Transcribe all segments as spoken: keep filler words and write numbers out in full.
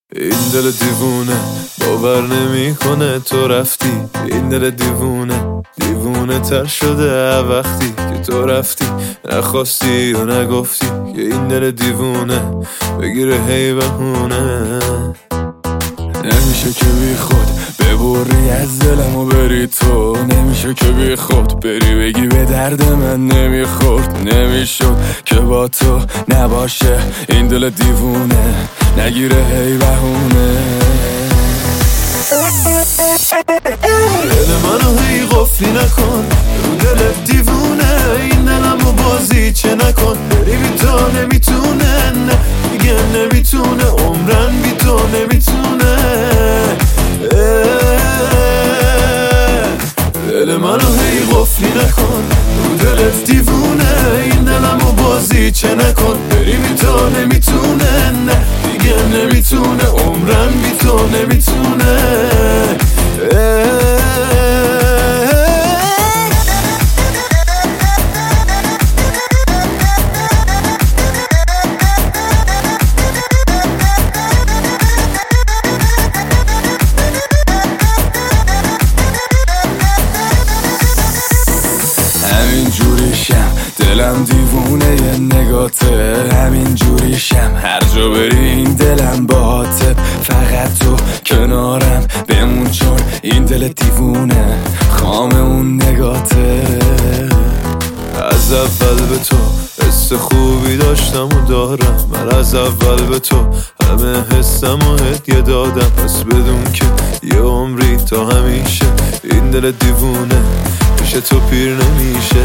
این دل دیوونه باور نمیکنه تو رفتی. این دل دیوونه دیوونه تر شده وقتی که تو رفتی. نخواستی و نگفتی که این دل دیوونه بگیره هی بهونه. نمیشه که بی خود ببری از دلم و بری تو. نمیشه که بی خود بری بگی به درد من نمیخورد. نمیشد که با تو نباشه این دل دیوونه نگیره هی بهونه. دل منو هی قفلی نکن رو دل دیوونه. این دلمو بازی چه نکن بری بی تو نمیتونه. نه دیگه نمیتونه عمرن بی تو نمیتونه. دل منو هی قفلی نکن رو دلت دیوونه. این دلمو بازی چه نکن بری بی تو نمیتونه. نه دیگه نمیتونه عمرن بی تو نمیتونه. همین جوریشم دلم دیوونه یه نگاته. همین جوریشم هر جا بری این دلم باهاته. فقط تو کنارم بمون چون این دل دیوونه خام اون نگاته. از اول به تو حس خوبی داشتم و دارم. من از اول به تو همه حسم و هدیه دادم. پس بدون که یه عمری تا همیشه این دل دیوونه میشه تو پیر نمیشه.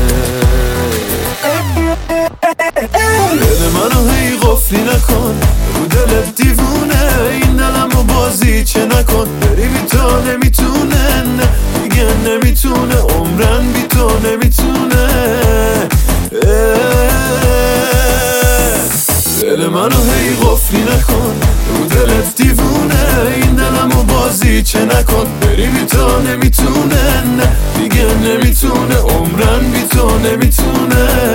دل منو هی قفلی نکن رو دل دیوونه. این دلمو بازی چه نکن بری بی تو نمیتونه. نه دیگه نمیتونه عمرن بی تو نمیتونه. دل منو هی قفلی نکن رو دلت دیوونه. این دلمو بازی چه نکن بری بی تو نمیتونه. نه دیگه نمیتونه عمرن بی تو نمیتونه.